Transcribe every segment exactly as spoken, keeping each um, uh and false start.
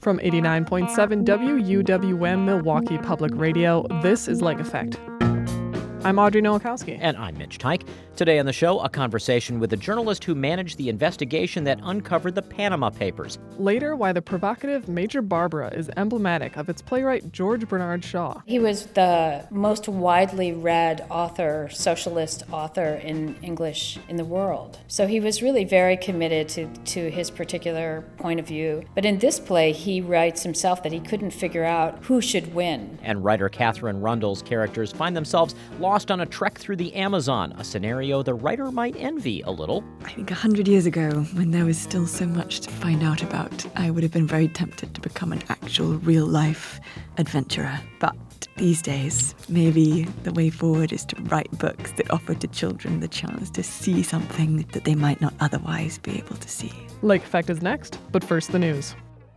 From eighty-nine point seven W U W M Milwaukee Public Radio, this is Lake Effect. I'm Audrey Nowakowski. And I'm Mitch Teich. Today on the show, a conversation with the journalist who managed the investigation that uncovered the Panama Papers. Later, why the provocative Major Barbara is emblematic of its playwright George Bernard Shaw. He was the most widely read author, socialist author in English in the world. So he was really very committed to, to his particular point of view. But in this play, he writes himself that he couldn't figure out who should win. And writer Katherine Rundle's characters find themselves lost on a trek through the Amazon, a scenario the writer might envy a little. I think a hundred years ago, when there was still so much to find out about, I would have been very tempted to become an actual real-life adventurer. But these days, maybe the way forward is to write books that offer to children the chance to see something that they might not otherwise be able to see. Lake Effect is next, but first the news.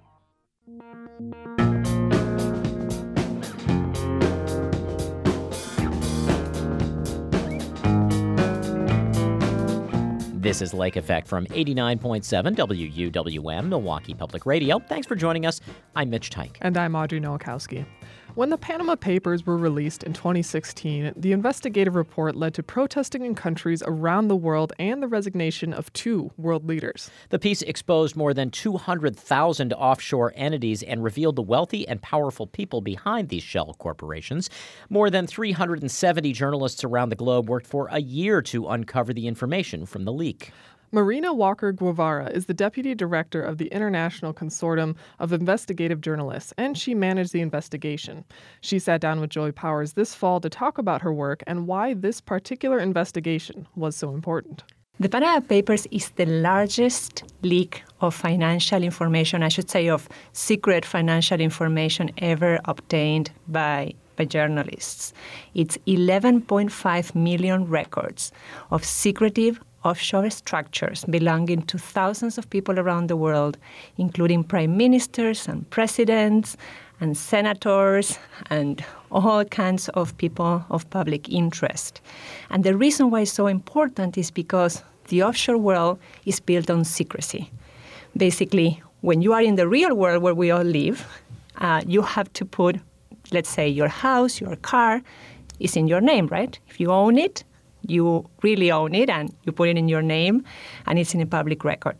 This is Lake Effect from eighty-nine point seven W U W M, Milwaukee Public Radio. Thanks for joining us. I'm Mitch Teich. And I'm Audrey Nowakowski. When the Panama Papers were released in twenty sixteen, the investigative report led to protesting in countries around the world and the resignation of two world leaders. The piece exposed more than two hundred thousand offshore entities and revealed the wealthy and powerful people behind these shell corporations. More than three hundred seventy journalists around the globe worked for a year to uncover the information from the leak. Marina Walker Guevara is the deputy director of the International Consortium of Investigative Journalists, and she managed the investigation. She sat down with Joy Powers this fall to talk about her work and why this particular investigation was so important. The Panama Papers is the largest leak of financial information, I should say of secret financial information ever obtained by, by journalists. It's eleven point five million records of secretive offshore structures belonging to thousands of people around the world, including prime ministers and presidents and senators and all kinds of people of public interest. And the reason why it's so important is because the offshore world is built on secrecy. Basically, when you are in the real world where we all live, uh, you have to put, let's say, your house, your car is in your name, right? If you own it, you really own it and you put it in your name and it's in a public record.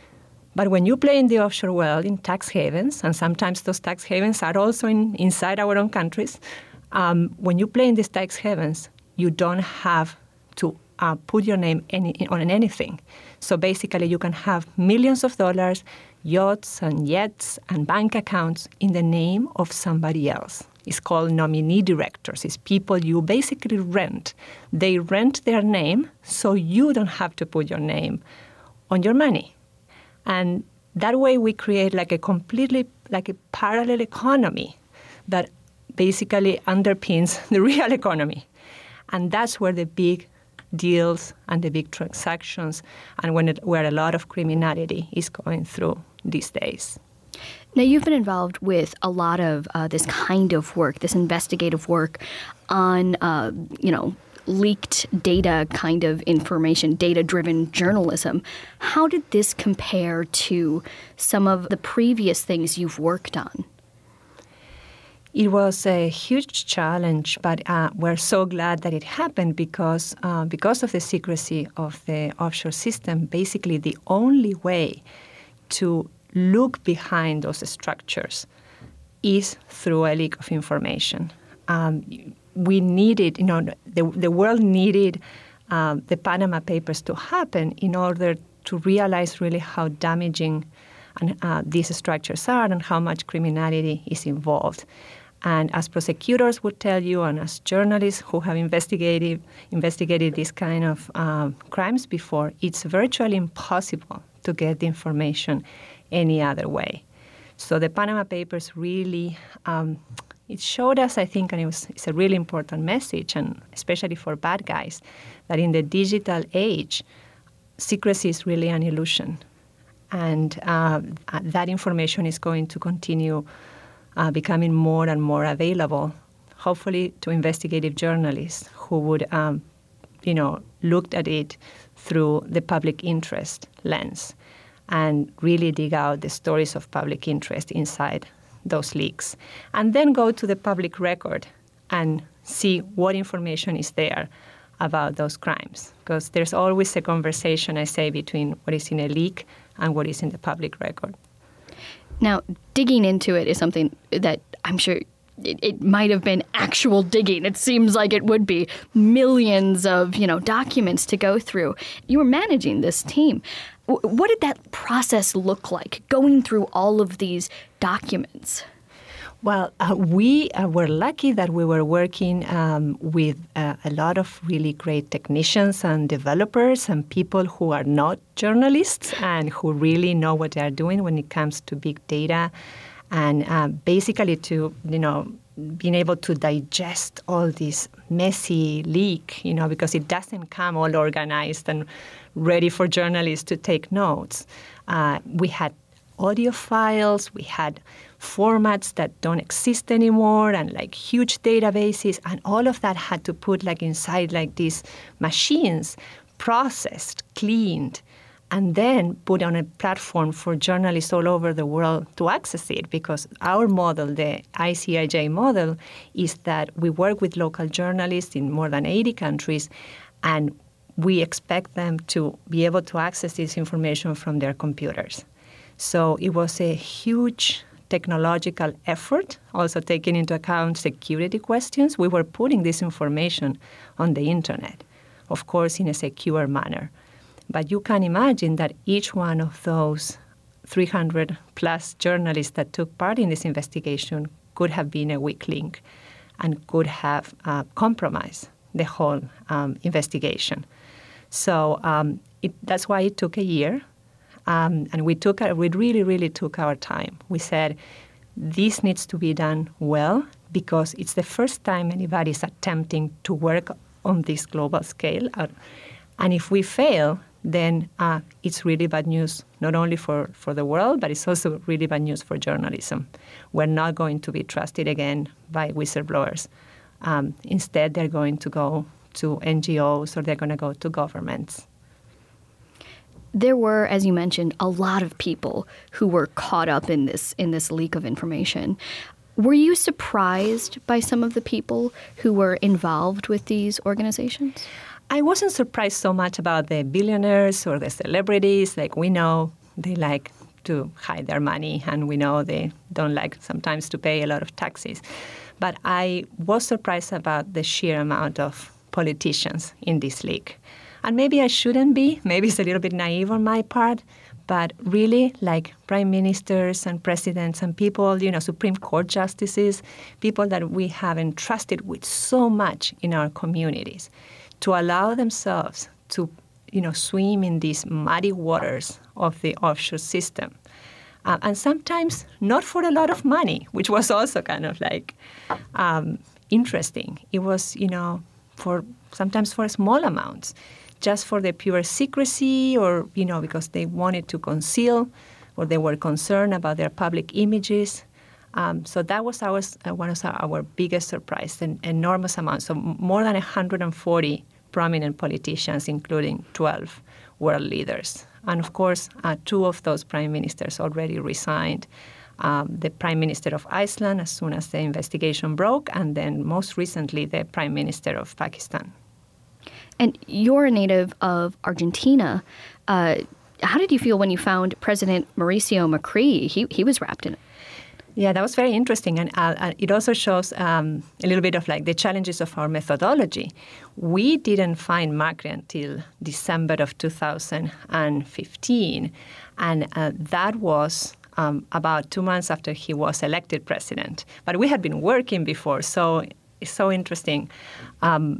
But when you play in the offshore world in tax havens, and sometimes those tax havens are also in, inside our own countries, um, when you play in these tax havens, you don't have to uh, put your name any, on anything. So basically you can have millions of dollars, yachts and jets and bank accounts in the name of somebody else. It's called nominee directors. It's people you basically rent. They rent their name so you don't have to put your name on your money. And that way we create like a completely, like a parallel economy that basically underpins the real economy. And that's where the big deals and the big transactions and when it, where a lot of criminality is going through these days. Now, you've been involved with a lot of uh, this kind of work, this investigative work on, uh, you know, leaked data kind of information, data-driven journalism. How did this compare to some of the previous things you've worked on? It was a huge challenge, but uh, we're so glad that it happened because uh, because of the secrecy of the offshore system, basically the only way to look behind those structures is through a leak of information. Um, we needed, you know, the, the world needed um, the Panama Papers to happen in order to realize really how damaging and, uh, these structures are and how much criminality is involved. And as prosecutors would tell you, and as journalists who have investigated investigated these kind of um, crimes before, it's virtually impossible to get the information any other way. So the Panama Papers really, um, it showed us, I think, and it was, it's a really important message, and especially for bad guys, that in the digital age, secrecy is really an illusion. And uh, that information is going to continue uh, becoming more and more available, hopefully to investigative journalists who would, um, you know, looked at it through the public interest lens. and really dig out the stories of public interest inside those leaks. And then go to the public record and see what information is there about those crimes. Because there's always a conversation, I say, between what is in a leak and what is in the public record. Now, digging into it is something that I'm sure it, it might have been actual digging. It seems like it would be millions of, you know, documents to go through. You were managing this team. W- what did that process look like, going through all of these documents? Well, uh, we uh, were lucky that we were working um, with uh, a lot of really great technicians and developers and people who are not journalists and who really know what they are doing when it comes to big data, and uh, basically to, you know, being able to digest all this messy leak, you know, because it doesn't come all organized and ready for journalists to take notes. Uh, we had audio files, we had formats that don't exist anymore, and like huge databases, and all of that had to put like inside like these machines, processed, cleaned, and then put on a platform for journalists all over the world to access it. Because our model, the I C I J model, is that we work with local journalists in more than eighty countries, and we expect them to be able to access this information from their computers. So it was a huge technological effort, also taking into account security questions. We were putting this information on the internet, of course, in a secure manner. But you can imagine that each one of those three hundred plus journalists that took part in this investigation could have been a weak link and could have uh, compromised the whole um, investigation. So um, it, that's why it took a year. Um, and we took, we really, really took our time. We said, this needs to be done well because it's the first time anybody's attempting to work on this global scale. Uh, and if we fail, then uh, it's really bad news, not only for, for the world, but it's also really bad news for journalism. We're not going to be trusted again by whistleblowers. Um, instead, they're going to go to N G Os or they're going to go to governments. There were, as you mentioned, a lot of people who were caught up in this in this leak of information. Were you surprised by some of the people who were involved with these organizations? I wasn't surprised so much about the billionaires or the celebrities. Like, we know they like to hide their money, and we know they don't like sometimes to pay a lot of taxes. But I was surprised about the sheer amount of politicians in this leak. And maybe I shouldn't be. Maybe it's a little bit naive on my part. But really, like prime ministers and presidents and people, you know, Supreme Court justices, people that we have entrusted with so much in our communities, to allow themselves to, you know, swim in these muddy waters of the offshore system. Uh, and sometimes not for a lot of money, which was also kind of like um, interesting. It was, you know, for sometimes for small amounts, just for the pure secrecy, or, you know, because they wanted to conceal or they were concerned about their public images. Um, so that was our, uh, one of our, our biggest surprise, an enormous amount. So more than one hundred forty prominent politicians, including twelve world leaders. And of course, uh, two of those prime ministers already resigned. Um, the prime minister of Iceland as soon as the investigation broke, and then most recently the prime minister of Pakistan. And you're a native of Argentina. Uh, how did you feel when you found President Mauricio Macri? He he was wrapped in it. Yeah, that was very interesting. And uh, it also shows um, a little bit of like the challenges of our methodology. We didn't find Macri until December of two thousand fifteen. And uh, that was um, about two months after he was elected president. But we had been working before, so it's so interesting. Um,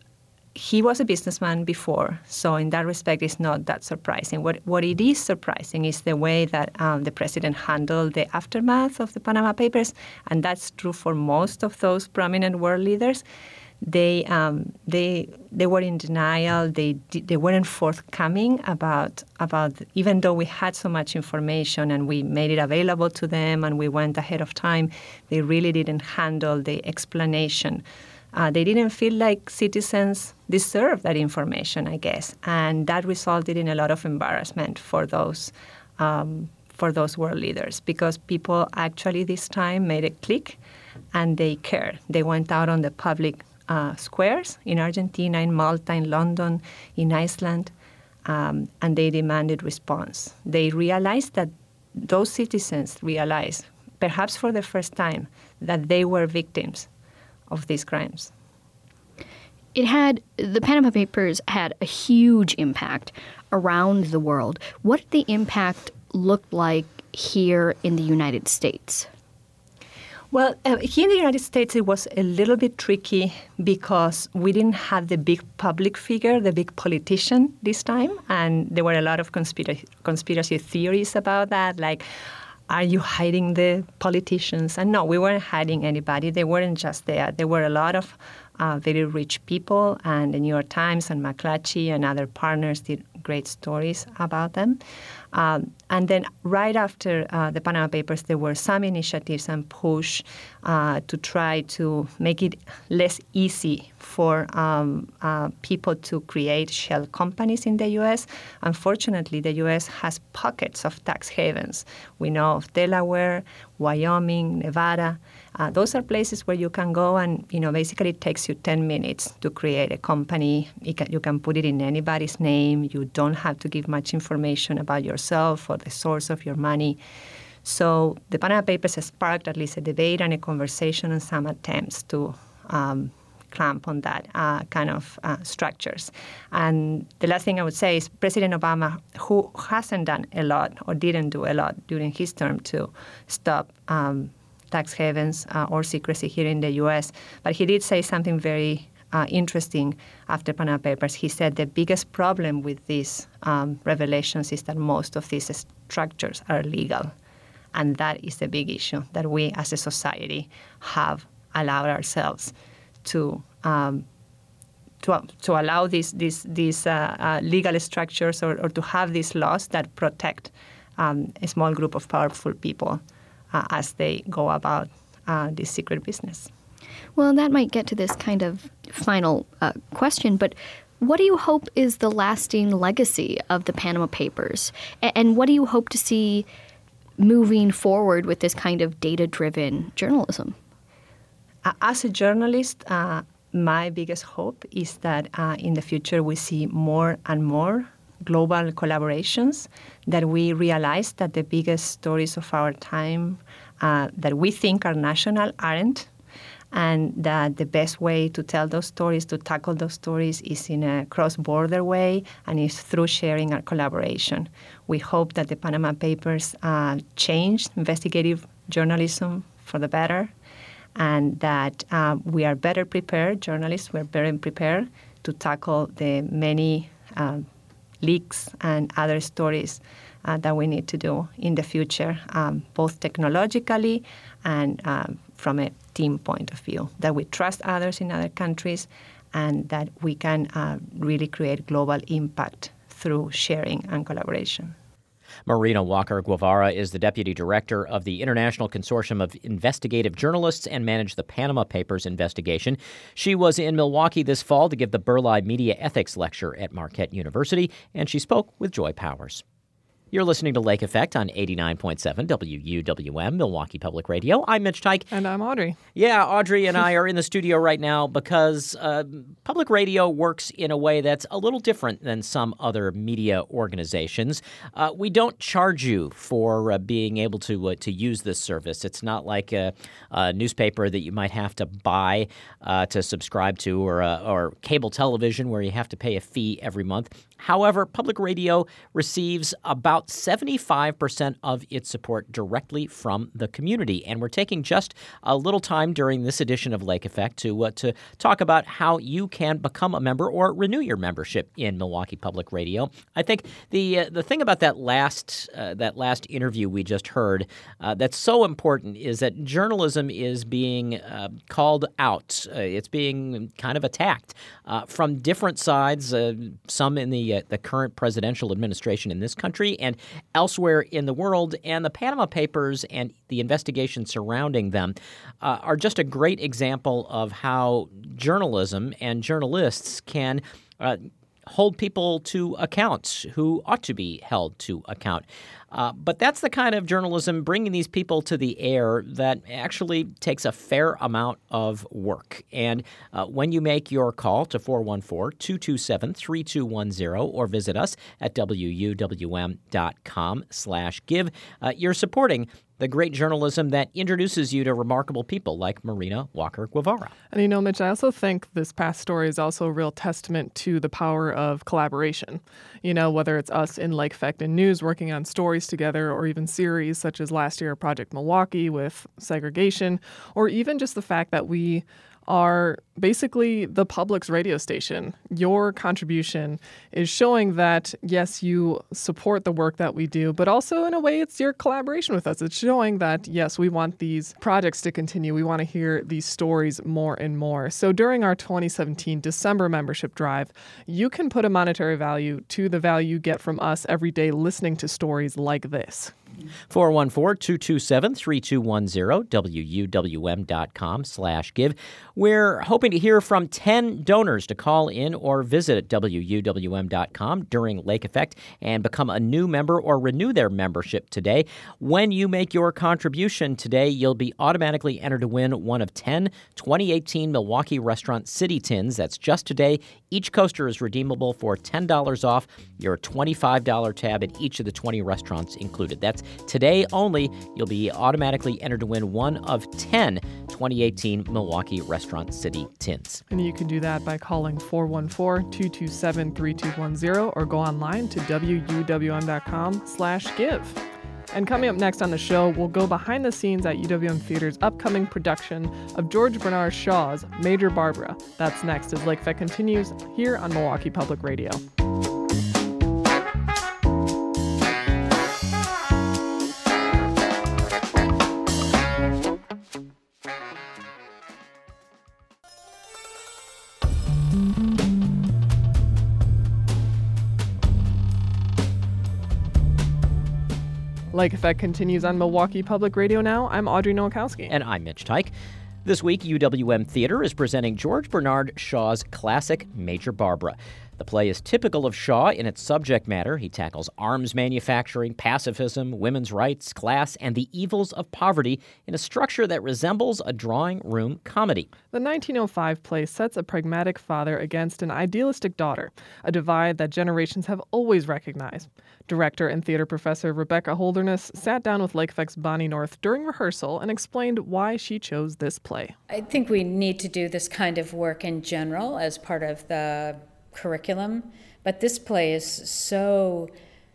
He was a businessman before, so in that respect, it's not that surprising. What what it is surprising is the way that um, the president handled the aftermath of the Panama Papers, and that's true for most of those prominent world leaders. They um, they they were in denial. They they weren't forthcoming about about even though we had so much information and we made it available to them and we went ahead of time. They really didn't handle the explanation. Uh, they didn't feel like citizens deserved that information, I guess. And that resulted in a lot of embarrassment for those um, for those world leaders, because people actually this time made a click and they cared. They went out on the public uh, squares in Argentina, in Malta, in London, in Iceland, um, and they demanded response. They realized that those citizens realized, perhaps for the first time, that they were victims of these crimes. It had, the Panama Papers had a huge impact around the world. What did the impact look like here in the United States? Well, uh, here in the United States, it was a little bit tricky because we didn't have the big public figure, the big politician this time. And there were a lot of conspiracy, conspiracy theories about that, like, are you hiding the politicians? And no, we weren't hiding anybody. They weren't just there. There were a lot of uh, very rich people, and the New York Times and McClatchy and other partners did great stories about them. Um, and then right after uh, the Panama Papers, there were some initiatives and push uh, to try to make it less easy for um, uh, people to create shell companies in the U S. Unfortunately, the U S has pockets of tax havens. We know of Delaware, Wyoming, Nevada. Uh, those are places where you can go and, you know, basically it takes you ten minutes to create a company. You can, you can put it in anybody's name. You don't have to give much information about yourself or the source of your money. So the Panama Papers sparked at least a debate and a conversation and some attempts to um, clamp on that uh, kind of uh, structures. And the last thing I would say is President Obama, who hasn't done a lot or didn't do a lot during his term to stop um, tax havens uh, or secrecy here in the U S, but he did say something very uh, interesting after Panama Papers. He said the biggest problem with these um, revelations is that most of these structures are legal. And that is the big issue, that we as a society have allowed ourselves to um, to, to allow these, these, these uh, uh, legal structures or, or to have these laws that protect um, a small group of powerful people uh, as they go about uh, this secret business. Well, that might get to this kind of final uh, question, but what do you hope is the lasting legacy of the Panama Papers? A- and what do you hope to see moving forward with this kind of data-driven journalism? Uh, as a journalist, uh, my biggest hope is that uh, in the future we see more and more global collaborations, that we realize that the biggest stories of our time uh, that we think are national aren't, and that the best way to tell those stories, to tackle those stories, is in a cross-border way and is through sharing and collaboration. We hope that the Panama Papers uh, change investigative journalism for the better, and that uh, we are better prepared, journalists, we're better prepared to tackle the many uh, leaks and other stories uh, that we need to do in the future, um, both technologically and uh, from a team point of view, that we trust others in other countries and that we can uh, really create global impact through sharing and collaboration. Marina Walker Guevara is the Deputy Director of the International Consortium of Investigative Journalists and managed the Panama Papers investigation. She was in Milwaukee this fall to give the Burleigh Media Ethics Lecture at Marquette University, and she spoke with Joy Powers. You're listening to Lake Effect on eighty-nine point seven W U W M, Milwaukee Public Radio. I'm Mitch Teich. And I'm Audrey. Yeah, Audrey and I are in the studio right now because uh, public radio works in a way that's a little different than some other media organizations. Uh, we don't charge you for uh, being able to uh, to use this service. It's not like a, a newspaper that you might have to buy uh, to subscribe to, or uh, or cable television where you have to pay a fee every month. However, public radio receives about seventy-five percent of its support directly from the community. And we're taking just a little time during this edition of Lake Effect to uh, to talk about how you can become a member or renew your membership in Milwaukee Public Radio. I think the uh, the thing about that last uh, that last interview we just heard uh, that's so important is that journalism is being uh, called out. Uh, it's being kind of attacked uh, from different sides, uh, some in the the current presidential administration in this country and elsewhere in the world. And the Panama Papers and the investigation surrounding them uh, are just a great example of how journalism and journalists can uh, hold people to account who ought to be held to account. Uh, but that's the kind of journalism, bringing these people to the air, that actually takes a fair amount of work. And uh, when you make your call to four one four, two two seven, three two one zero or visit us at W U W M dot com slash give, uh, you're supporting the great journalism that introduces you to remarkable people like Marina Walker Guevara. And you know, Mitch, I also think this past story is also a real testament to the power of collaboration. You know, whether it's us in Lake Effect and News working on stories together, or even series such as last year Project Milwaukee with segregation, or even just the fact that we are basically the public's radio station. Your contribution is showing that, yes, you support the work that we do, but also in a way it's your collaboration with us. It's showing that, yes, we want these projects to continue. We want to hear these stories more and more. So during our twenty seventeen December membership drive, you can put a monetary value to the value you get from us every day listening to stories like this. four one four, two two seven, three two one zero, W U W M dot com slash give. We're hoping to hear from ten donors to call in or visit at W U W M dot com during Lake Effect and become a new member or renew their membership today. When you make your contribution today, you'll be automatically entered to win one of ten twenty eighteen Milwaukee Restaurant City Tins. That's just today. Each coaster is redeemable for ten dollars off your twenty-five dollars tab at each of the twenty restaurants included. That's today only. You'll be automatically entered to win one of ten twenty eighteen Milwaukee Restaurant City Tins. And you can do that by calling four one four, two two seven, three two one zero or go online to W U W M dot com slash give. And coming up next on the show, we'll go behind the scenes at U W M Theater's upcoming production of George Bernard Shaw's Major Barbara. That's next as Lake Effect continues here on Milwaukee Public Radio. Lake Effect continues on Milwaukee Public Radio now. I'm Audrey Nowakowski. And I'm Mitch Teich. This week, U W M Theater is presenting George Bernard Shaw's classic Major Barbara. The play is typical of Shaw in its subject matter. He tackles arms manufacturing, pacifism, women's rights, class, and the evils of poverty in a structure that resembles a drawing room comedy. The nineteen oh five play sets a pragmatic father against an idealistic daughter, a divide that generations have always recognized. Director and theater professor Rebecca Holderness sat down with Lake Effect's Bonnie North during rehearsal and explained why she chose this play. I think we need to do this kind of work in general as part of the curriculum, but this play is so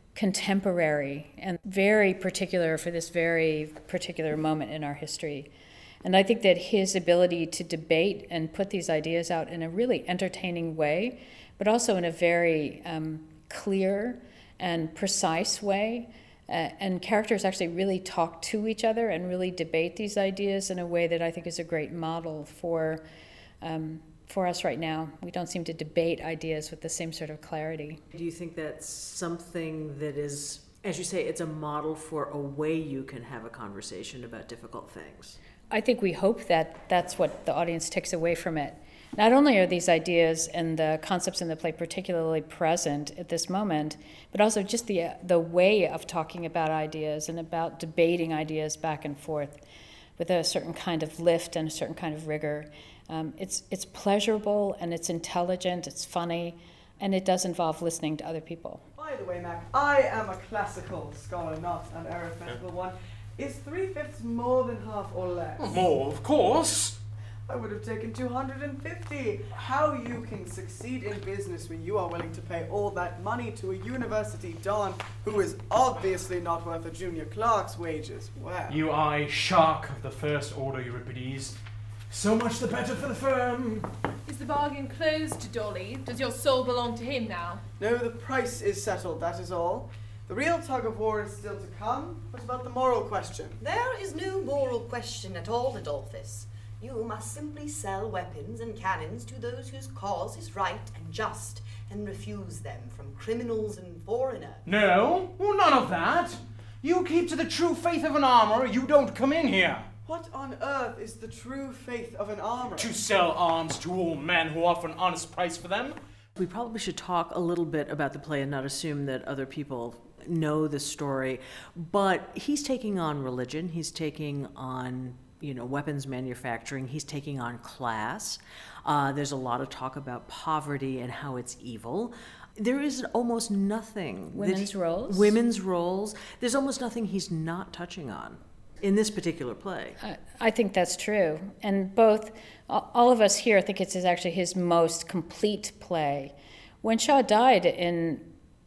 contemporary and very particular for this very particular moment in our history. And I think that his ability to debate and put these ideas out in a really entertaining way, but also in a very um, clear and precise way, uh, and characters actually really talk to each other and really debate these ideas in a way that I think is a great model for um, for us right now. We don't seem to debate ideas with the same sort of clarity. Do you think that's something that is, as you say, it's a model for a way you can have a conversation about difficult things? I think we hope that that's what the audience takes away from it. Not only are these ideas and the concepts in the play particularly present at this moment, but also just the the way of talking about ideas and about debating ideas back and forth with a certain kind of lift and a certain kind of rigor. Um, it's it's pleasurable and it's intelligent, it's funny, and it does involve listening to other people. By the way, Mac, I am a classical scholar, not an arithmetical one. Is three-fifths more than half or less? More, of course. I would have taken two hundred fifty. How you can succeed in business when you are willing to pay all that money to a university don who is obviously not worth a junior clerk's wages. Wow. You are a shark of the first order, Euripides. So much the better for the firm. Is the bargain closed, Dolly? Does your soul belong to him now? No, the price is settled, that is all. The real tug of war is still to come. What about the moral question? There is no moral question at all, Adolphus. You must simply sell weapons and cannons to those whose cause is right and just, and refuse them from criminals and foreigners. No, well, none of that. You keep to the true faith of an armourer, you don't come in here. What on earth is the true faith of an armourer? To sell arms to all men who offer an honest price for them. We probably should talk a little bit about the play and not assume that other people know the story, but he's taking on religion, he's taking on, you know, weapons manufacturing, he's taking on class. Uh, there's a lot of talk about poverty and how it's evil. There is almost nothing. Women's that, roles? Women's roles. There's almost nothing he's not touching on in this particular play. I, I think that's true. And both, all of us here think it's actually his most complete play. When Shaw died in,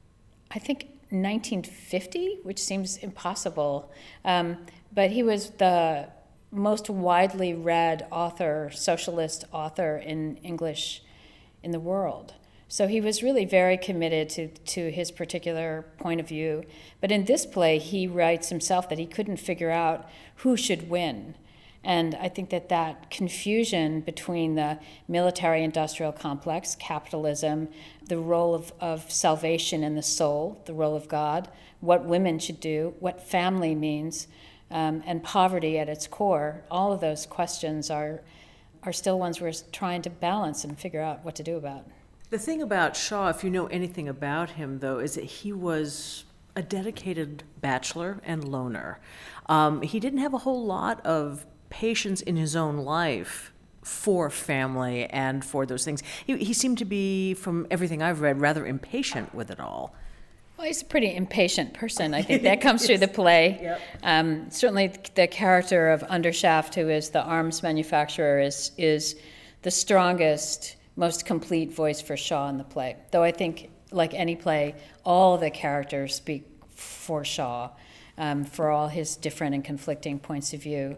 I think, nineteen fifty, which seems impossible, um, but he was the most widely read author, socialist author in English in the world. So he was really very committed to, to his particular point of view. But in this play, he writes himself that he couldn't figure out who should win. And I think that that confusion between the military-industrial complex, capitalism, the role of, of salvation in the soul, the role of God, what women should do, what family means, um, and poverty at its core, all of those questions are, are still ones we're trying to balance and figure out what to do about. The thing about Shaw, if you know anything about him, though, is that he was a dedicated bachelor and loner. Um, he didn't have a whole lot of patience in his own life for family and for those things. He, he seemed to be, from everything I've read, rather impatient with it all. Well, he's a pretty impatient person. I think that comes yes. through the play. Yep. Um, certainly the character of Undershaft, who is the arms manufacturer, is is the strongest, most complete voice for Shaw in the play. Though I think, like any play, all the characters speak for Shaw, um, for all his different and conflicting points of view.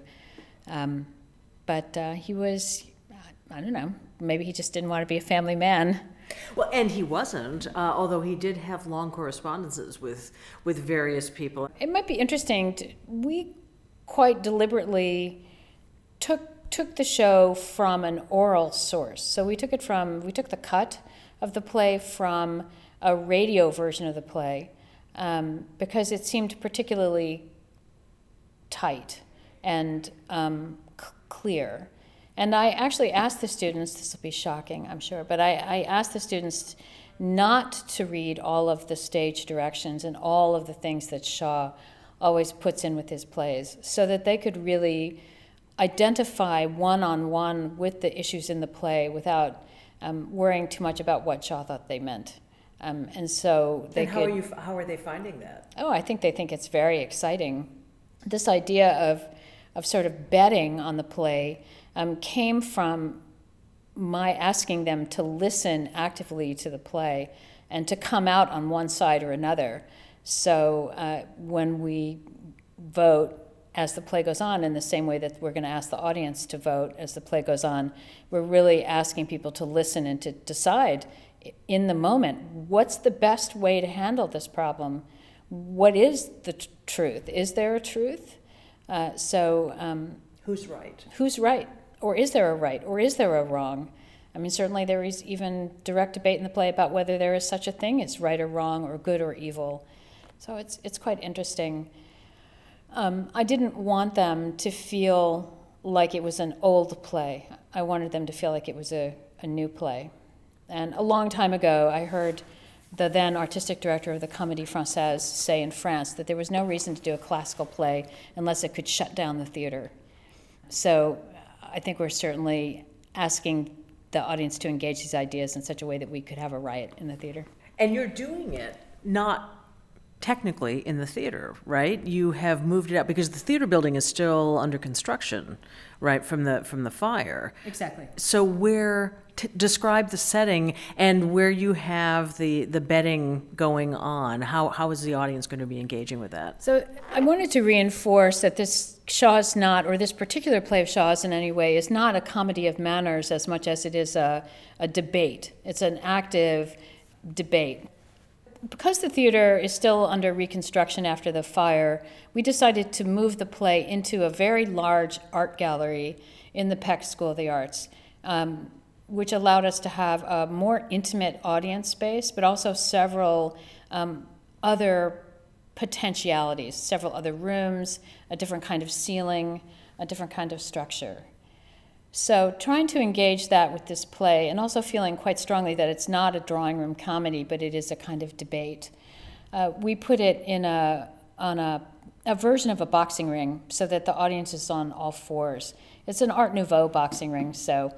Um, but uh, he was, I don't know, maybe he just didn't want to be a family man. Well, and he wasn't, uh, although he did have long correspondences with with various people. It might be interesting. To, we quite deliberately took took the show from an oral source. So we took it from, we took the cut of the play from a radio version of the play um, because it seemed particularly tight and um, c- clear. And I actually asked the students, this will be shocking, I'm sure, but I, I asked the students not to read all of the stage directions and all of the things that Shaw always puts in with his plays so that they could really identify one-on-one with the issues in the play without um, worrying too much about what Shaw thought they meant. Um, and so they and how could... Are you, how are they finding that? Oh, I think they think it's very exciting. This idea of, of sort of betting on the play um, came from my asking them to listen actively to the play and to come out on one side or another. So uh, when we vote as the play goes on, in the same way that we're going to ask the audience to vote as the play goes on, we're really asking people to listen and to decide in the moment, what's the best way to handle this problem? What is the t- truth? Is there a truth? Uh, so um, who's right? Who's right? Or is there a right? Or is there a wrong? I mean, certainly there is even direct debate in the play about whether there is such a thing as right or wrong or good or evil. So it's it's quite interesting. Um, I didn't want them to feel like it was an old play. I wanted them to feel like it was a, a new play. And a long time ago, I heard the then artistic director of the Comédie Française say in France that there was no reason to do a classical play unless it could shut down the theater. So I think we're certainly asking the audience to engage these ideas in such a way that we could have a riot in the theater. And you're doing it not technically in the theater, right? You have moved it out because the theater building is still under construction, right, from the from the fire. Exactly. So where, t- describe the setting and where you have the, the betting going on. How how is the audience going to be engaging with that? So I wanted to reinforce that this Shaw's not, or this particular play of Shaw's in any way, is not a comedy of manners as much as it is a, a debate. It's an active debate. Because the theater is still under reconstruction after the fire, we decided to move the play into a very large art gallery in the Peck School of the Arts, um, which allowed us to have a more intimate audience space, but also several um, other potentialities, several other rooms, a different kind of ceiling, a different kind of structure. So trying to engage that with this play, and also feeling quite strongly that it's not a drawing room comedy, but it is a kind of debate, uh, we put it in a on a, a version of a boxing ring so that the audience is on all fours. It's an Art Nouveau boxing ring, so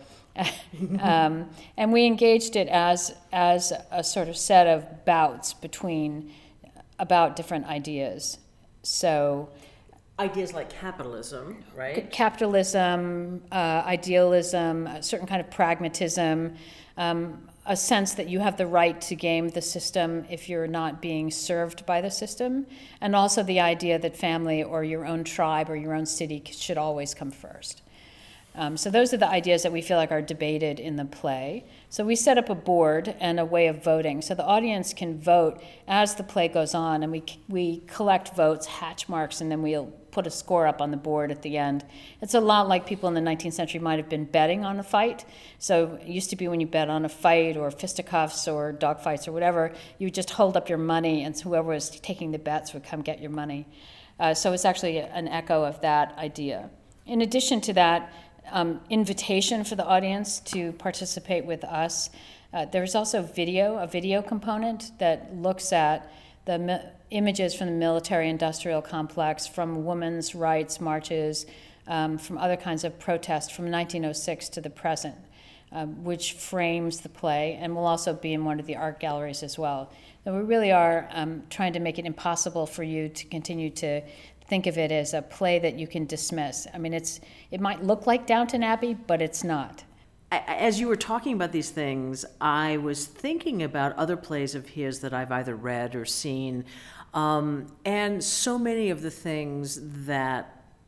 um, and we engaged it as as a sort of set of bouts between about different ideas. So ideas like capitalism, right? Capitalism, uh, idealism, a certain kind of pragmatism, um, a sense that you have the right to game the system if you're not being served by the system, and also the idea that family or your own tribe or your own city should always come first. Um, so those are the ideas that we feel like are debated in the play. So we set up a board and a way of voting. So the audience can vote as the play goes on, and we we collect votes, hatch marks, and then we'll put a score up on the board at the end. It's a lot like people in the nineteenth century might have been betting on a fight. So it used to be when you bet on a fight or fisticuffs or dog fights or whatever, you would just hold up your money, and whoever was taking the bets would come get your money. Uh, so it's actually an echo of that idea. In addition to that, Um, invitation for the audience to participate with us. Uh, there's also video, a video component that looks at the mi- images from the military-industrial complex, from women's rights marches, um, from other kinds of protests from nineteen oh six to the present, uh, which frames the play and will also be in one of the art galleries as well. So we really are um, trying to make it impossible for you to continue to think of it as a play that you can dismiss. I mean, it's it might look like Downton Abbey, but it's not. As you were talking about these things, I was thinking about other plays of his that I've either read or seen, um, and so many of the things that,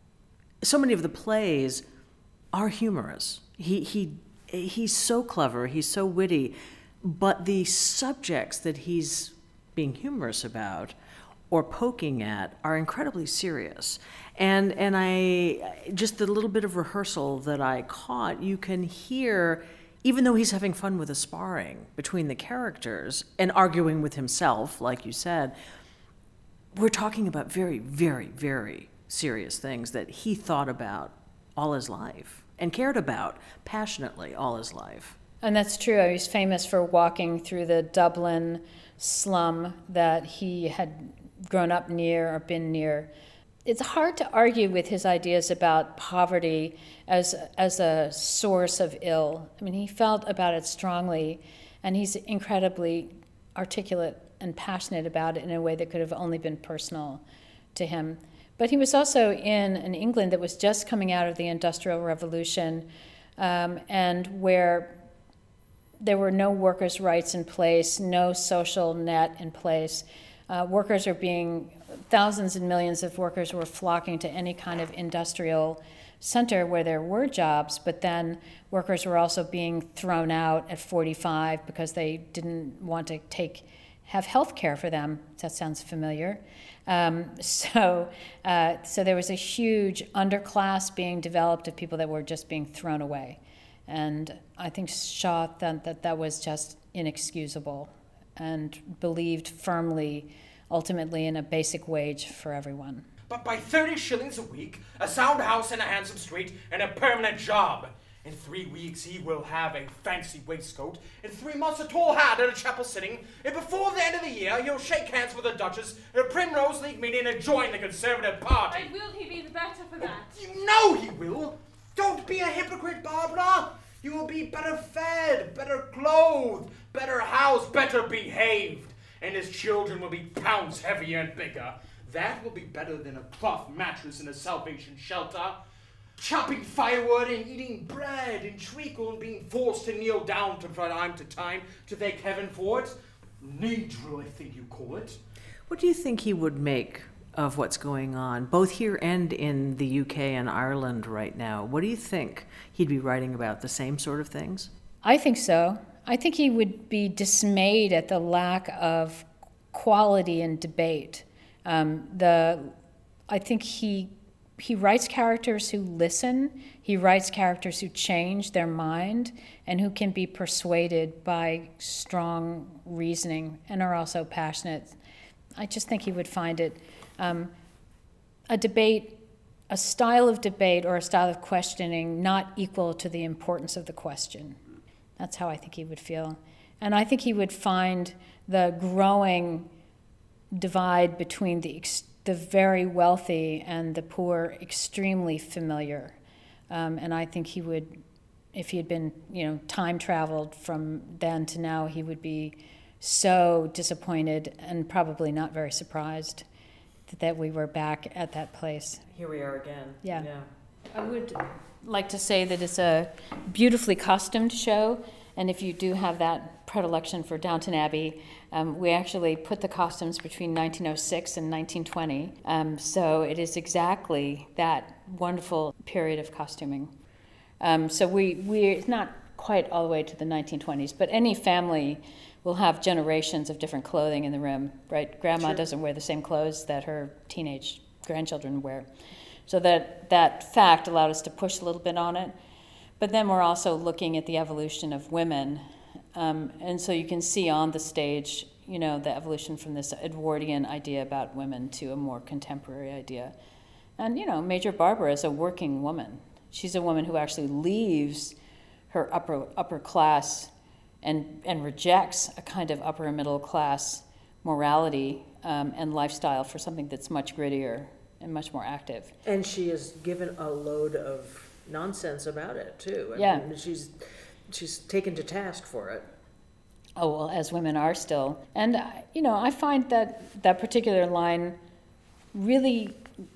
so many of the plays are humorous. He he he's so clever, he's so witty, but the subjects that he's being humorous about or poking at are incredibly serious. And and I, just the little bit of rehearsal that I caught, you can hear, even though he's having fun with the sparring between the characters and arguing with himself, like you said, we're talking about very, very, very serious things that he thought about all his life and cared about passionately all his life. And that's true. He's famous for walking through the Dublin slum that he had grown up near or been near. It's hard to argue with his ideas about poverty as as a source of ill. I mean, he felt about it strongly, and he's incredibly articulate and passionate about it in a way that could have only been personal to him. But he was also in an England that was just coming out of the Industrial Revolution, um, and where there were no workers' rights in place, no social net in place. Uh, workers are being, thousands and millions of workers were flocking to any kind of industrial center where there were jobs, but then workers were also being thrown out at forty-five because they didn't want to take, have health care for them. That sounds familiar. Um, so, uh, so there was a huge underclass being developed of people that were just being thrown away. And I think Shaw thought that that was just inexcusable, and believed firmly, ultimately, in a basic wage for everyone. But by thirty shillings a week, a sound house in a handsome street, and a permanent job. In three weeks he will have a fancy waistcoat, in three months a tall hat at a chapel sitting, and before the end of the year he'll shake hands with the Duchess at a Primrose League meeting and join the Conservative Party. And will he be the better for that? You know he will! Don't be a hypocrite, Barbara! You will be better fed, better clothed, better housed, better behaved, and his children will be pounds heavier and bigger. That will be better than a cloth mattress in a Salvation shelter. Chopping firewood and eating bread and treacle and being forced to kneel down from time to time to thank heaven for it. Nedrill, I think you call it. What do you think he would make of what's going on, both here and in the U K and Ireland right now? What do you think he'd be writing about, the same sort of things? I think so. I think he would be dismayed at the lack of quality in debate. Um, the, I think he he writes characters who listen. He writes characters who change their mind and who can be persuaded by strong reasoning and are also passionate. I just think he would find it um, a debate, a style of debate or a style of questioning not equal to the importance of the question. That's how I think he would feel. And I think he would find the growing divide between the ex- the very wealthy and the poor extremely familiar. Um, and I think he would, if he had been, you know, time traveled from then to now, he would be so disappointed and probably not very surprised that, that we were back at that place. Here we are again. Yeah. yeah. I would like to say that it's a beautifully costumed show, and if you do have that predilection for Downton Abbey, um, we actually put the costumes between nineteen oh six and nineteen twenty, um, so it is exactly that wonderful period of costuming. Um, so we, we're not quite all the way to the nineteen twenties, but any family will have generations of different clothing in the room, right? Grandma sure. doesn't wear the same clothes that her teenage grandchildren wear. So that, that fact allowed us to push a little bit on it. But then we're also looking at the evolution of women. Um, and so you can see on the stage, you know, the evolution from this Edwardian idea about women to a more contemporary idea. And, you know, Major Barbara is a working woman. She's a woman who actually leaves her upper upper class and, and rejects a kind of upper and middle class morality um, and lifestyle for something that's much grittier and much more active. And she is given a load of nonsense about it too. I yeah. mean, she's she's taken to task for it. Oh, well, as women are still. And, you know, I find that that particular line really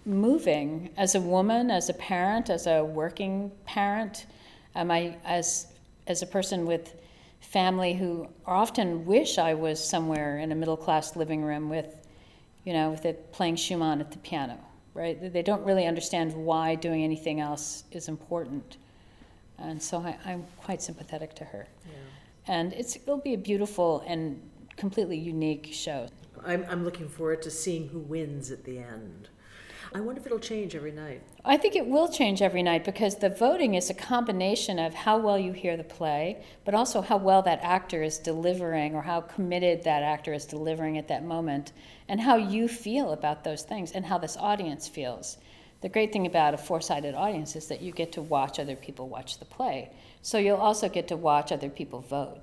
moving as a woman, as a parent, as a working parent. Um, I, as, as a person with family who often wish I was somewhere in a middle-class living room with, you know, with it playing Schumann at the piano, right? They don't really understand why doing anything else is important. And so I, I'm quite sympathetic to her. Yeah. And it's, it'll be a beautiful and completely unique show. I'm, I'm looking forward to seeing who wins at the end. I wonder if it'll change every night. I think it will change every night because the voting is a combination of how well you hear the play, but also how well that actor is delivering or how committed that actor is delivering at that moment, and how you feel about those things and how this audience feels. The great thing about a four-sided audience is that you get to watch other people watch the play. So you'll also get to watch other people vote.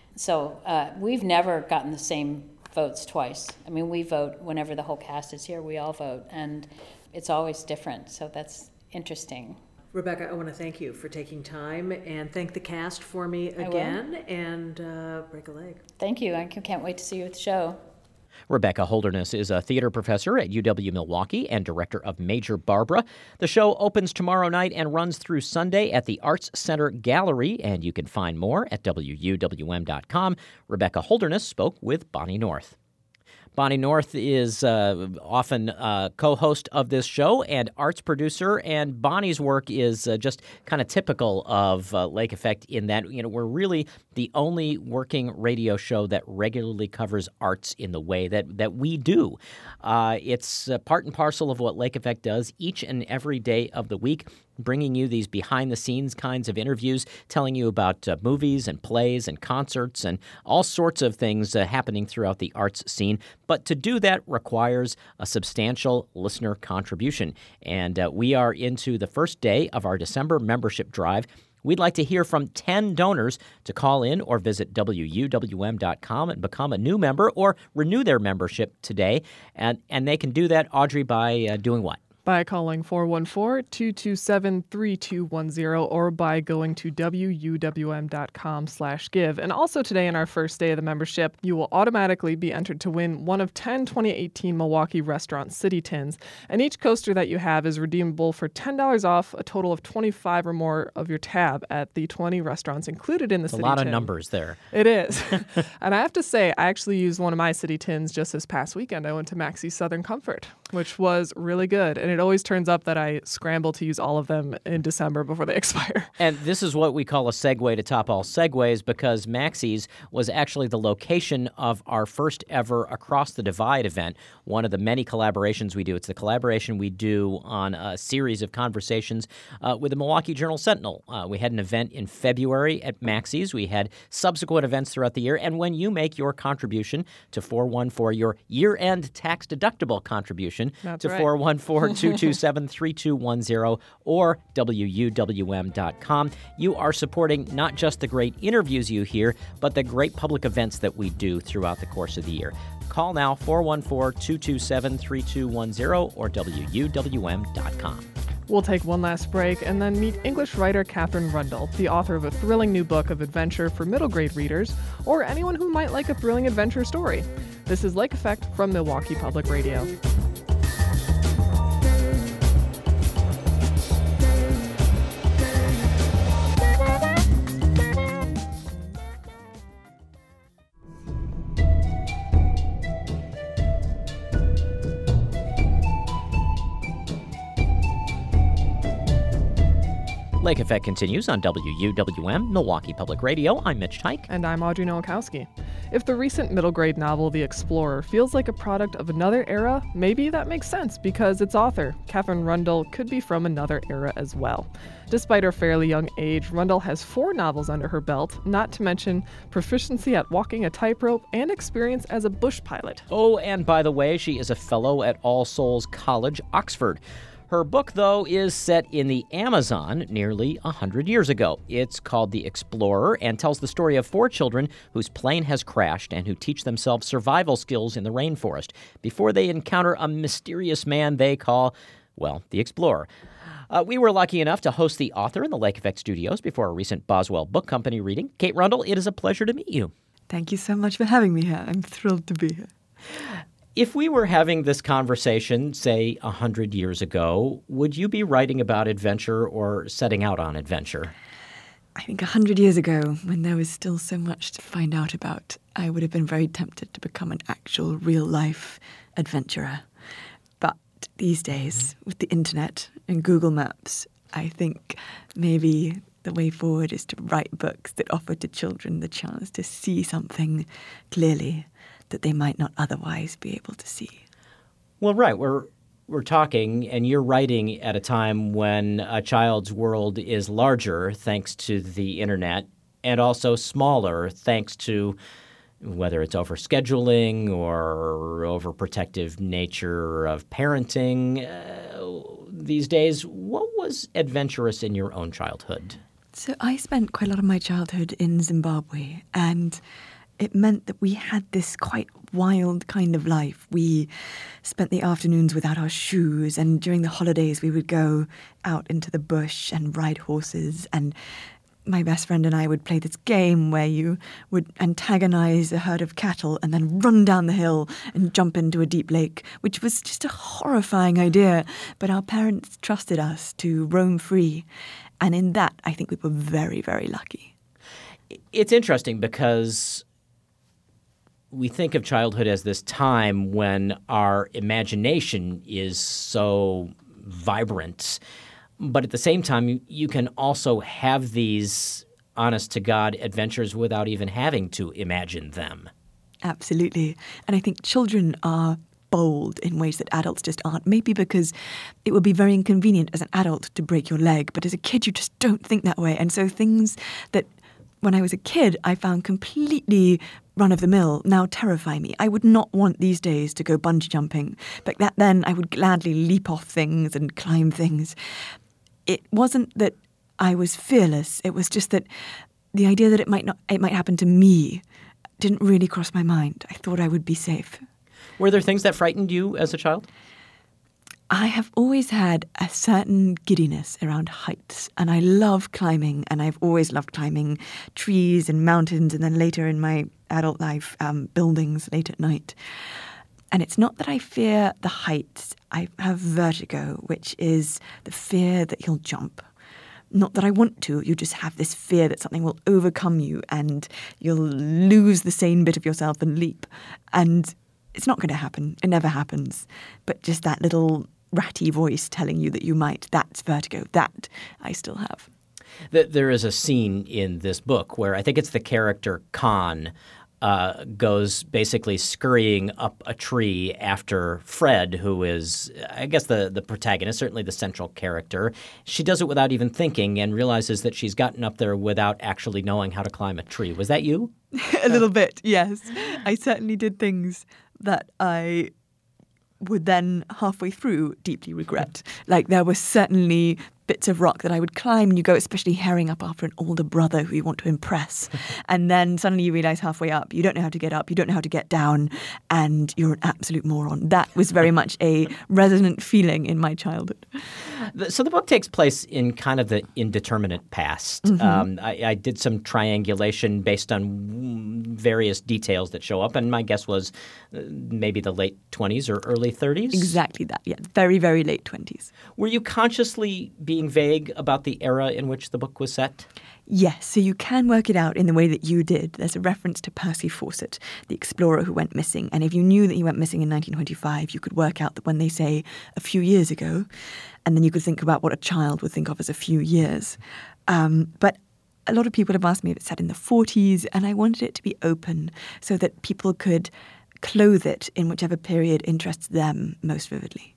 So uh, we've never gotten the same votes twice. I mean, we vote whenever the whole cast is here, we all vote, and it's always different, so that's interesting. Rebecca, I want to thank you for taking time and thank the cast for me again, and uh, break a leg. Thank you. I can't wait to see you at the show. Rebecca Holderness is a theater professor at U W-Milwaukee and director of Major Barbara. The show opens tomorrow night and runs through Sunday at the Arts Center Gallery, and you can find more at W U W M dot com. Rebecca Holderness spoke with Bonnie North. Bonnie North is uh, often uh, co-host of this show and arts producer, and Bonnie's work is uh, just kind of typical of uh, Lake Effect in that, you know, we're really the only working radio show that regularly covers arts in the way that, that we do. Uh, it's uh, part and parcel of what Lake Effect does each and every day of the week, bringing you these behind-the-scenes kinds of interviews, telling you about uh, movies and plays and concerts and all sorts of things uh, happening throughout the arts scene. But to do that requires a substantial listener contribution. And uh, we are into the first day of our December membership drive. We'd like to hear from ten donors to call in or visit W U W M dot com and become a new member or renew their membership today. And, and they can do that, Audrey, by uh, doing what? By calling four one four, two two seven, three two one zero or by going to W U W M dot com slash give. And also today in our first day of the membership, you will automatically be entered to win one of ten twenty eighteen Milwaukee Restaurant City Tins. And each coaster that you have is redeemable for ten dollars off a total of twenty-five or more of your tab at the twenty restaurants included in the it's City Tin. A lot tin. of numbers there. It is. And I have to say, I actually used one of my City Tins just this past weekend. I went to Maxie's Southern Comfort, which was really good. And it always turns up that I scramble to use all of them in December before they expire. And this is what we call a segue to top all segues, because Maxie's was actually the location of our first ever Across the Divide event, one of the many collaborations we do. It's the collaboration we do on a series of conversations uh, with the Milwaukee Journal-Sentinel. Uh, we had an event in February at Maxie's. We had subsequent events throughout the year. And when you make your contribution to four one four, your year-end tax-deductible contribution That's to right. four one four two two seven, three two one zero or W U W M dot com. You are supporting not just the great interviews you hear, but the great public events that we do throughout the course of the year. Call now, four one four, two two seven, three two one zero or W U W M dot com. We'll take one last break and then meet English writer Katherine Rundell, the author of a thrilling new book of adventure for middle grade readers or anyone who might like a thrilling adventure story. This is Lake Effect from Milwaukee Public Radio. Lake Effect continues on W U W M, Milwaukee Public Radio. I'm Mitch Teich. And I'm Audrey Nowakowski. If the recent middle grade novel The Explorer feels like a product of another era, maybe that makes sense because its author, Katherine Rundell, could be from another era as well. Despite her fairly young age, Rundell has four novels under her belt, not to mention proficiency at walking a tightrope and experience as a bush pilot. Oh, and by the way, she is a fellow at All Souls College, Oxford. Her book, though, is set in the Amazon nearly one hundred years ago. It's called The Explorer and tells the story of four children whose plane has crashed and who teach themselves survival skills in the rainforest before they encounter a mysterious man they call, well, the Explorer. Uh, we were lucky enough to host the author in the Lake Effect studios before a recent Boswell Book Company reading. Kate Rundell, it is a pleasure to meet you. Thank you so much for having me here. I'm thrilled to be here. If we were having this conversation, say, one hundred years ago, would you be writing about adventure or setting out on adventure? I think one hundred years ago, when there was still so much to find out about, I would have been very tempted to become an actual real-life adventurer. But these days, with the internet and Google Maps, I think maybe the way forward is to write books that offer to children the chance to see something clearly that they might not otherwise be able to see. Well, right. We're we're talking, and you're writing at a time when a child's world is larger thanks to the internet and also smaller thanks to whether it's overscheduling or overprotective nature of parenting. Uh, these days, what was adventurous in your own childhood? So I spent quite a lot of my childhood in Zimbabwe, and it meant that we had this quite wild kind of life. We spent the afternoons without our shoes, and during the holidays we would go out into the bush and ride horses. And my best friend and I would play this game where you would antagonize a herd of cattle and then run down the hill and jump into a deep lake, which was just a horrifying idea. But our parents trusted us to roam free. And in that, I think we were very, very lucky. It's interesting because we think of childhood as this time when our imagination is so vibrant. But at the same time, you can also have these honest-to-God adventures without even having to imagine them. Absolutely. And I think children are bold in ways that adults just aren't. Maybe because it would be very inconvenient as an adult to break your leg, but as a kid you just don't think that way. And so things that when I was a kid I found completely run-of-the-mill now terrify me. I would not want these days to go bungee jumping, but that then I would gladly leap off things and climb things. It wasn't that I was fearless. It was just that the idea that it might not it might happen to me didn't really cross my mind. I thought I would be safe. Were there things that frightened you as a child? I have always had a certain giddiness around heights, and I love climbing, and I've always loved climbing trees and mountains, and then later in my adult life, um, buildings late at night. And it's not that I fear the heights. I have vertigo, which is the fear that you'll jump. Not that I want to, you just have this fear that something will overcome you and you'll lose the sane bit of yourself and leap. And it's not going to happen. It never happens. But just that little ratty voice telling you that you might, that's vertigo. That I still have. There is a scene in this book where I think it's the character Khan uh, goes basically scurrying up a tree after Fred, who is, I guess, the, the protagonist, certainly the central character. She does it without even thinking and realizes that she's gotten up there without actually knowing how to climb a tree. Was that you? A little bit, yes. I certainly did things that I would then halfway through deeply regret. Like there were certainly bits of rock that I would climb and you go, especially herring up after an older brother who you want to impress. And then suddenly you realize halfway up, you don't know how to get up, you don't know how to get down, and you're an absolute moron. That was very much a resonant feeling in my childhood. So the book takes place in kind of the indeterminate past. Mm-hmm. Um, I, I did some triangulation based on various details that show up, and my guess was uh, maybe the late twenties or early thirties? Exactly that, yeah. Very, very late twenties. Were you consciously being vague about the era in which the book was set? Yes, so you can work it out in the way that you did. There's a reference to Percy Fawcett, the explorer who went missing. And if you knew that he went missing in nineteen twenty-five, you could work out that when they say a few years ago, and then you could think about what a child would think of as a few years. Um, but a lot of people have asked me if it's set in the forties, and I wanted it to be open so that people could clothe it in whichever period interests them most vividly.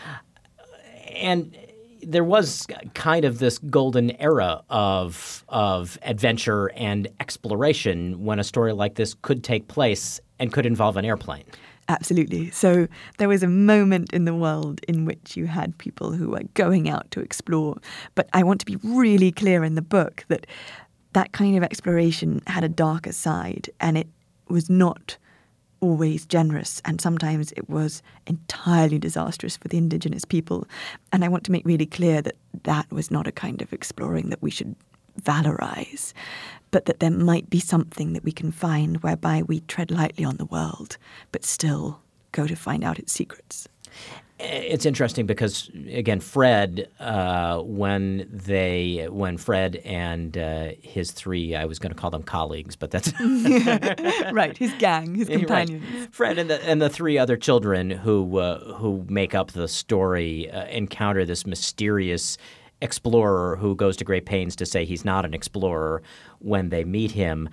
And there was kind of this golden era of of adventure and exploration when a story like this could take place and could involve an airplane. Absolutely. So there was a moment in the world in which you had people who were going out to explore. But I want to be really clear in the book that that kind of exploration had a darker side, and it was not always generous, and sometimes it was entirely disastrous for the indigenous people. And I want to make really clear that that was not a kind of exploring that we should valorize, but that there might be something that we can find whereby we tread lightly on the world, but still go to find out its secrets. It's interesting because, again, Fred, uh, when they, when Fred and uh, his three, I was going to call them colleagues, but that's right, his gang, his companions. Right. Fred and the and the three other children who uh, who make up the story uh, encounter this mysterious explorer who goes to great pains to say he's not an explorer when they meet him.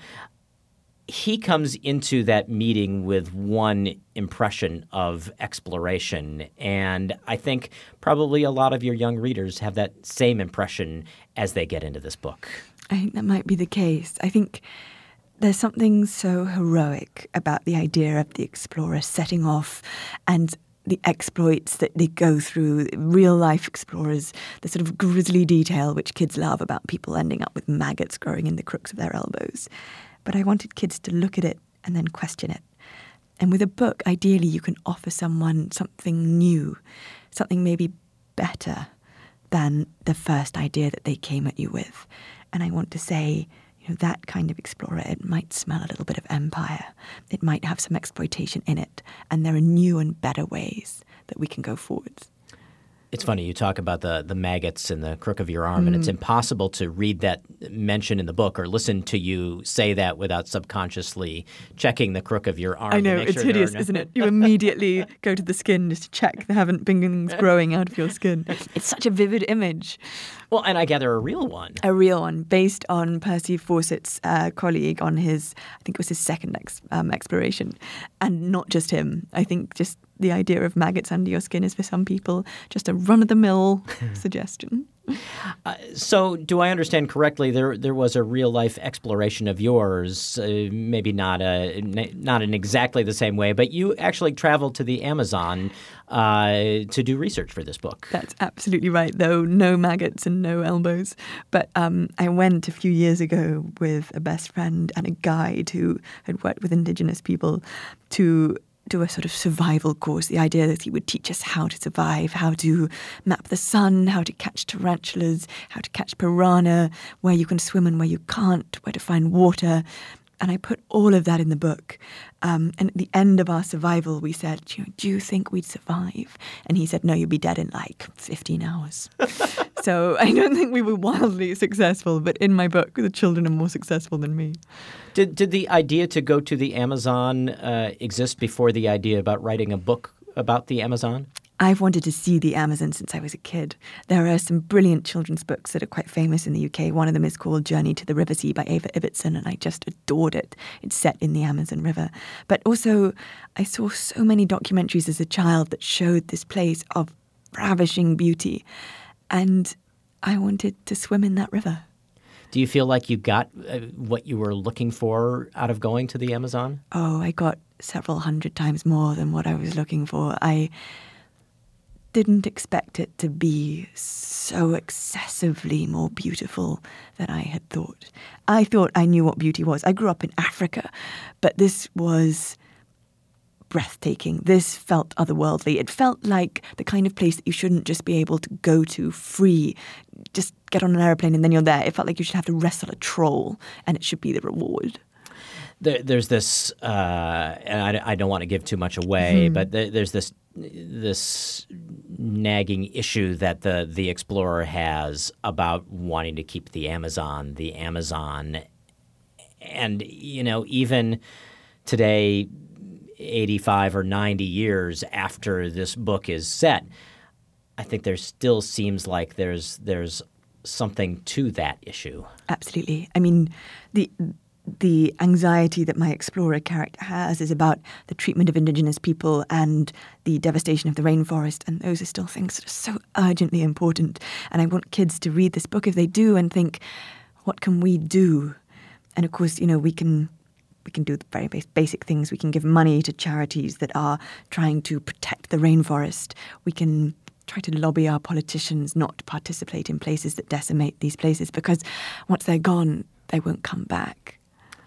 He comes into that meeting with one impression of exploration, and I think probably a lot of your young readers have that same impression as they get into this book. I think that might be the case. I think there's something so heroic about the idea of the explorer setting off and the exploits that they go through, real-life explorers, the sort of grisly detail which kids love about people ending up with maggots growing in the crooks of their elbows. But I wanted kids to look at it and then question it. And with a book, ideally, you can offer someone something new, something maybe better than the first idea that they came at you with. And I want to say, you know, that kind of explorer, it might smell a little bit of empire. It might have some exploitation in it. And there are new and better ways that we can go forwards. It's funny, you talk about the, the maggots in the crook of your arm, mm. and it's impossible to read that mention in the book or listen to you say that without subconsciously checking the crook of your arm. I know, it's sure hideous, no... isn't it? You immediately go to the skin just to check there haven't been things growing out of your skin. It's such a vivid image. Well, and I gather a real one. A real one, based on Percy Fawcett's uh, colleague on his, I think it was his second ex, um, exploration. And not just him. I think just the idea of maggots under your skin is for some people just a run-of-the-mill suggestion. Uh, so do I understand correctly, there there was a real-life exploration of yours, uh, maybe not a, not in exactly the same way, but you actually traveled to the Amazon uh, to do research for this book. That's absolutely right, though no maggots and no elbows. But um, I went a few years ago with a best friend and a guide who had worked with indigenous people to do a sort of survival course, the idea that he would teach us how to survive, how to map the sun, how to catch tarantulas, how to catch piranha, where you can swim and where you can't, where to find water. And I put all of that in the book. Um, and at the end of our survival, we said, do you, do you think we'd survive? And he said, no, you'd be dead in like fifteen hours. So I don't think we were wildly successful, but in my book, the children are more successful than me. Did did the idea to go to the Amazon uh, exist before the idea about writing a book about the Amazon? I've wanted to see the Amazon since I was a kid. There are some brilliant children's books that are quite famous in the U K. One of them is called Journey to the River Sea by Ava Ibbotson, and I just adored it. It's set in the Amazon River. But also, I saw so many documentaries as a child that showed this place of ravishing beauty. And I wanted to swim in that river. Do you feel like you got uh, what you were looking for out of going to the Amazon? Oh, I got several hundred times more than what I was looking for. I didn't expect it to be so excessively more beautiful than I had thought. I thought I knew what beauty was. I grew up in Africa, but this was breathtaking. This felt otherworldly. It felt like the kind of place that you shouldn't just be able to go to free, just get on an airplane and then you're there. It felt like you should have to wrestle a troll and it should be the reward. There, there's this, uh, and I, I don't want to give too much away, mm-hmm. but there, there's this this nagging issue that the the explorer has about wanting to keep the Amazon, the Amazon, and you know even today, eighty-five or ninety years after this book is set, I think there still seems like there's there's something to that issue. Absolutely. I mean, the the anxiety that my explorer character has is about the treatment of indigenous people and the devastation of the rainforest, and those are still things that are so urgently important. And I want kids to read this book if they do and think, what can we do? And of course, you know, we can we can do the very basic things. We can give money to charities that are trying to protect the rainforest. We can try to lobby our politicians not to participate in places that decimate these places, because once they're gone, they won't come back.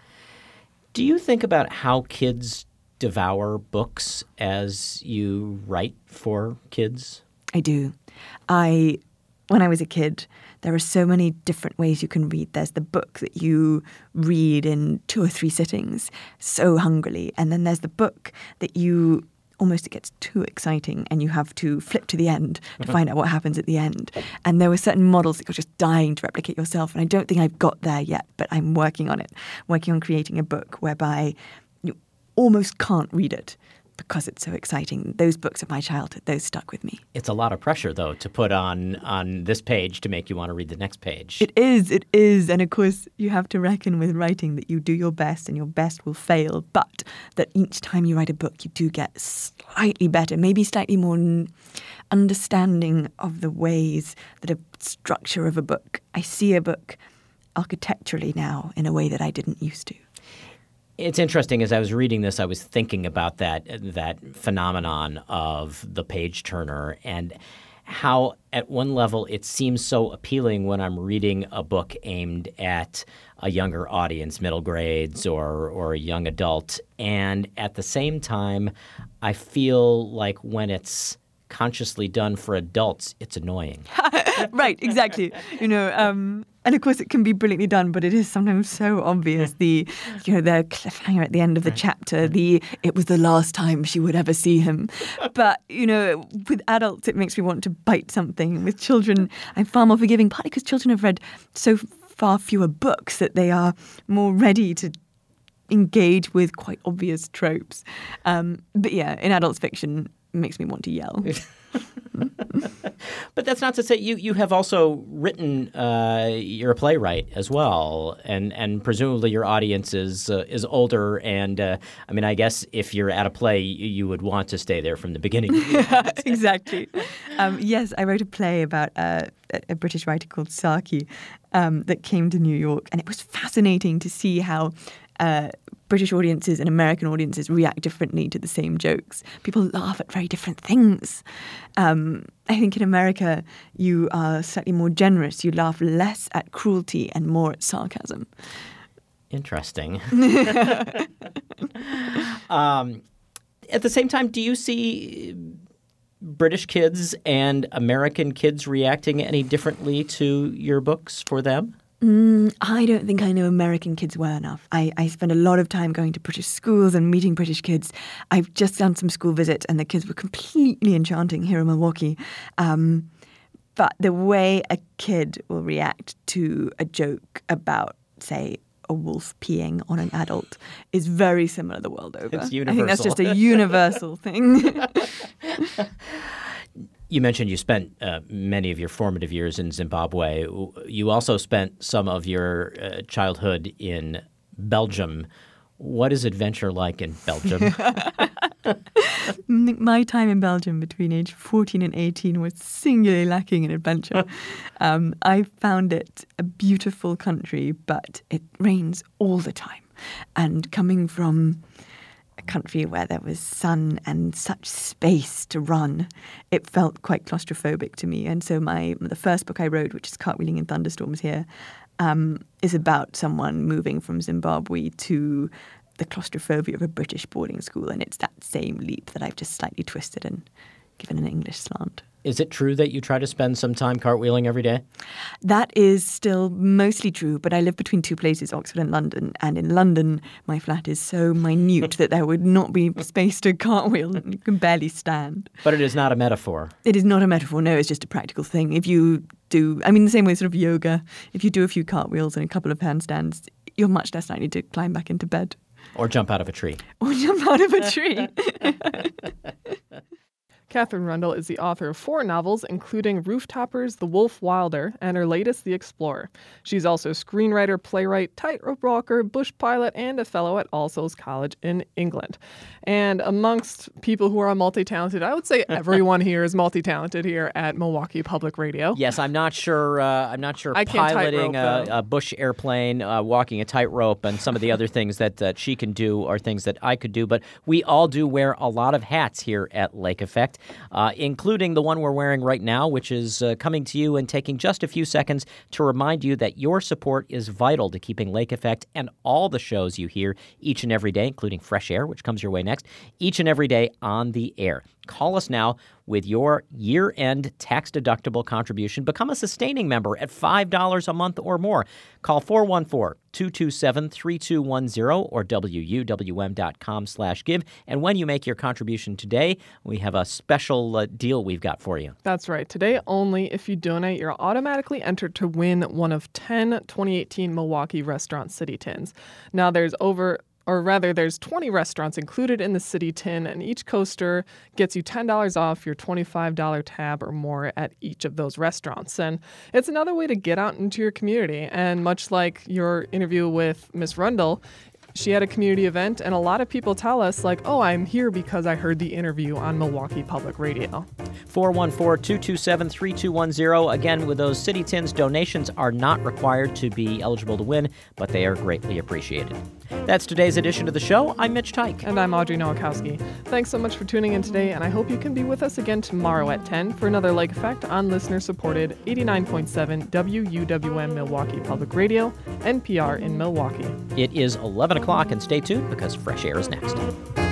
Do you think about how kids devour books as you write for kids? I do. I, when I was a kid, there are so many different ways you can read. There's the book that you read in two or three sittings so hungrily. And then there's the book that you almost it gets too exciting and you have to flip to the end to find out what happens at the end. And there were certain models that you're just dying to replicate yourself. And I don't think I've got there yet, but I'm working on it, working on creating a book whereby you almost can't read it because it's so exciting. Those books of my childhood, those stuck with me. It's a lot of pressure, though, to put on on this page to make you want to read the next page. It is, it is. And of course, you have to reckon with writing that you do your best and your best will fail, but that each time you write a book, you do get slightly better, maybe slightly more understanding of the ways that a structure of a book. I see a book architecturally now in a way that I didn't used to. It's interesting. As I was reading this, I was thinking about that that phenomenon of the page turner and how at one level it seems so appealing when I'm reading a book aimed at a younger audience, middle grades or or a young adult. And at the same time, I feel like when it's consciously done for adults, it's annoying. Right, exactly. You know, um, and of course it can be brilliantly done, but it is sometimes so obvious. The, you know, the cliffhanger at the end of the chapter, the it was the last time she would ever see him. But, you know, with adults, it makes me want to bite something. With children, I'm far more forgiving, partly because children have read so far fewer books that they are more ready to engage with quite obvious tropes. Um, but yeah, in adult fiction, it makes me want to yell. But that's not to say you, you have also written, uh, you're a playwright as well, and, and presumably your audience is uh, is older. And uh, I mean, I guess if you're at a play, you, you would want to stay there from the beginning. Exactly. Um, yes, I wrote a play about uh, a British writer called Saki um, that came to New York, and it was fascinating to see how Uh, British audiences and American audiences react differently to the same jokes. People laugh at very different things. Um, I think in America, you are slightly more generous. You laugh less at cruelty and more at sarcasm. Interesting. um, at the same time, do you see British kids and American kids reacting any differently to your books for them? Mm, I don't think I know American kids well enough. I, I spend a lot of time going to British schools and meeting British kids. I've just done some school visits and the kids were completely enchanting here in Milwaukee. Um, but the way a kid will react to a joke about, say, a wolf peeing on an adult is very similar the world over. It's universal. I think that's just a universal thing. You mentioned you spent uh, many of your formative years in Zimbabwe. You also spent some of your uh, childhood in Belgium. What is adventure like in Belgium? My time in Belgium between age fourteen and eighteen was singularly lacking in adventure. um, I found it a beautiful country, but it rains all the time. And coming from a country where there was sun and such space to run, it felt quite claustrophobic to me. And so my the first book I wrote, which is Cartwheeling in Thunderstorms here, um, is about someone moving from Zimbabwe to the claustrophobia of a British boarding school. And it's that same leap that I've just slightly twisted and given an English slant. Is it true that you try to spend some time cartwheeling every day? That is still mostly true, but I live between two places, Oxford and London. And in London, my flat is so minute that there would not be space to cartwheel. You can barely stand. But it is not a metaphor. It is not a metaphor. No, it's just a practical thing. If you do, I mean, the same way sort of yoga, if you do a few cartwheels and a couple of handstands, you're much less likely to climb back into bed. Or jump out of a tree. Or jump out of a tree. Katherine Rundell is the author of four novels, including Rooftoppers, The Wolf Wilder, and her latest, The Explorer. She's also a screenwriter, playwright, tightrope walker, bush pilot, and a fellow at All Souls College in England. And amongst people who are multi-talented, I would say everyone here is multi-talented here at Milwaukee Public Radio. Yes, I'm not sure. Uh, I'm not sure I can't piloting tightrope, a, a bush airplane, uh, walking a tightrope, and some of the other things that uh, she can do are things that I could do. But we all do wear a lot of hats here at Lake Effect. Uh, including the one we're wearing right now, which is uh, coming to you and taking just a few seconds to remind you that your support is vital to keeping Lake Effect and all the shows you hear each and every day, including Fresh Air, which comes your way next, each and every day on the air. Call us now with your year-end tax-deductible contribution. Become a sustaining member at five dollars a month or more. Call four one four, two two seven, three two one zero or W U W M dot com slash give. And when you make your contribution today, we have a special uh, deal we've got for you. That's right. Today only, if you donate, you're automatically entered to win one of ten twenty eighteen Milwaukee Restaurant City Tins. Now, there's over... Or rather, there's twenty restaurants included in the City Tin, and each coaster gets you ten dollars off your twenty-five dollars tab or more at each of those restaurants. And it's another way to get out into your community. And much like your interview with Miss Rundell, she had a community event, and a lot of people tell us, like, oh, I'm here because I heard the interview on Milwaukee Public Radio. four one four, two two seven, three two one zero. Again, with those City Tins, donations are not required to be eligible to win, but they are greatly appreciated. That's today's edition of the show. I'm Mitch Tyke. And I'm Audrey Nowakowski. Thanks so much for tuning in today, and I hope you can be with us again tomorrow at ten for another Lake Effect on listener-supported eighty-nine point seven W U W M Milwaukee Public Radio, N P R in Milwaukee. It is eleven o'clock, and stay tuned because Fresh Air is next.